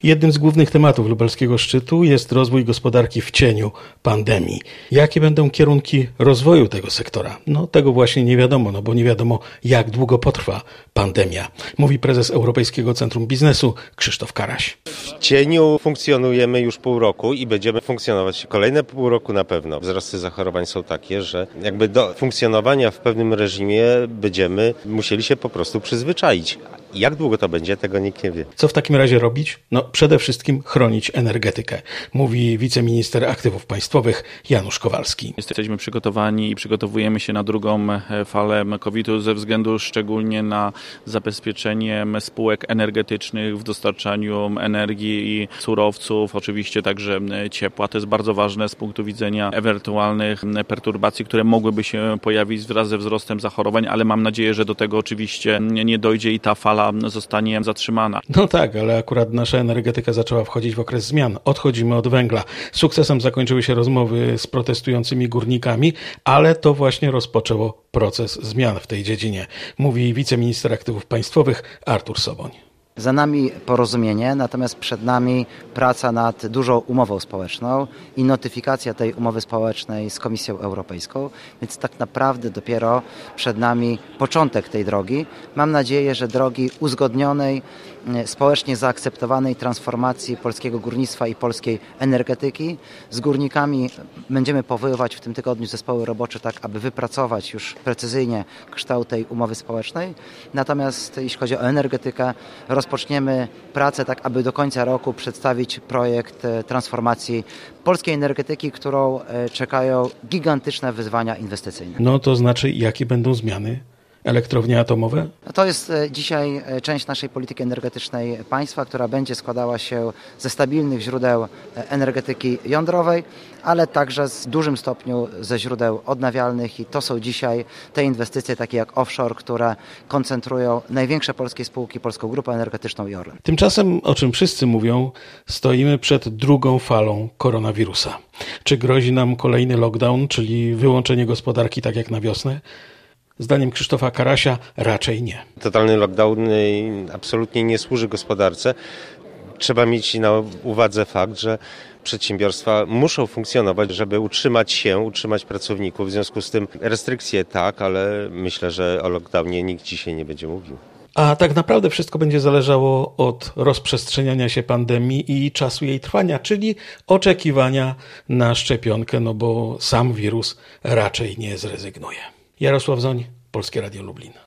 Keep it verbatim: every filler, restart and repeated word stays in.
Jednym z głównych tematów lubelskiego szczytu jest rozwój gospodarki w cieniu pandemii. Jakie będą kierunki rozwoju tego sektora? No tego właśnie nie wiadomo, no bo nie wiadomo, jak długo potrwa pandemia. Mówi prezes Europejskiego Centrum Biznesu Krzysztof Karaś. W cieniu funkcjonujemy już pół roku i będziemy funkcjonować kolejne pół roku na pewno. Wzrosty zachorowań są takie, że jakby do funkcjonowania w pewnym reżimie będziemy musieli się po prostu przyzwyczaić. Jak długo to będzie, tego nikt nie wie. Co w takim razie robić? No przede wszystkim chronić energetykę, mówi wiceminister aktywów państwowych Janusz Kowalski. Jesteśmy przygotowani i przygotowujemy się na drugą falę kowida ze względu szczególnie na zabezpieczenie spółek energetycznych w dostarczaniu energii i surowców, oczywiście także ciepła. To jest bardzo ważne z punktu widzenia ewentualnych perturbacji, które mogłyby się pojawić wraz ze wzrostem zachorowań, ale mam nadzieję, że do tego oczywiście nie dojdzie i ta fala zostanie zatrzymana. No tak, ale akurat nasza energetyka zaczęła wchodzić w okres zmian. Odchodzimy od węgla. Sukcesem zakończyły się rozmowy z protestującymi górnikami, ale to właśnie rozpoczęło proces zmian w tej dziedzinie, mówi wiceminister aktywów państwowych Artur Soboń. Za nami porozumienie, natomiast przed nami praca nad dużą umową społeczną i notyfikacja tej umowy społecznej z Komisją Europejską, więc tak naprawdę dopiero przed nami początek tej drogi. Mam nadzieję, że drogi uzgodnionej, społecznie zaakceptowanej transformacji polskiego górnictwa i polskiej energetyki. Z górnikami będziemy powoływać w tym tygodniu zespoły robocze tak, aby wypracować już precyzyjnie kształt tej umowy społecznej. Natomiast jeśli chodzi o energetykę, rozpoczniemy pracę tak, aby do końca roku przedstawić projekt transformacji polskiej energetyki, którą czekają gigantyczne wyzwania inwestycyjne. No to znaczy, jakie będą zmiany? Elektrownie atomowe? To jest dzisiaj część naszej polityki energetycznej państwa, która będzie składała się ze stabilnych źródeł energetyki jądrowej, ale także z dużym stopniu ze źródeł odnawialnych i to są dzisiaj te inwestycje takie jak offshore, które koncentrują największe polskie spółki, Polską Grupę Energetyczną i Orlen. Tymczasem, o czym wszyscy mówią, stoimy przed drugą falą koronawirusa. Czy grozi nam kolejny lockdown, czyli wyłączenie gospodarki tak jak na wiosnę? Zdaniem Krzysztofa Karasia raczej nie. Totalny lockdown absolutnie nie służy gospodarce. Trzeba mieć na uwadze fakt, że przedsiębiorstwa muszą funkcjonować, żeby utrzymać się, utrzymać pracowników. W związku z tym restrykcje tak, ale myślę, że o lockdownie nikt dzisiaj nie będzie mówił. A tak naprawdę wszystko będzie zależało od rozprzestrzeniania się pandemii i czasu jej trwania, czyli oczekiwania na szczepionkę, no bo sam wirus raczej nie zrezygnuje. Jarosław Zoń, Polskie Radio Lublin.